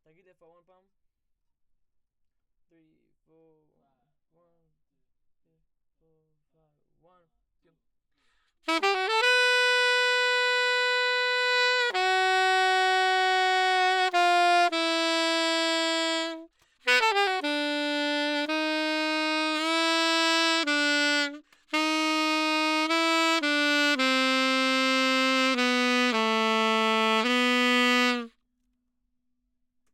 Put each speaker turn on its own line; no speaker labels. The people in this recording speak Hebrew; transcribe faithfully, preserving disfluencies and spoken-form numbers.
תגיד איפה הוואן פעם. three, four, one, two, three, four, five, one, two.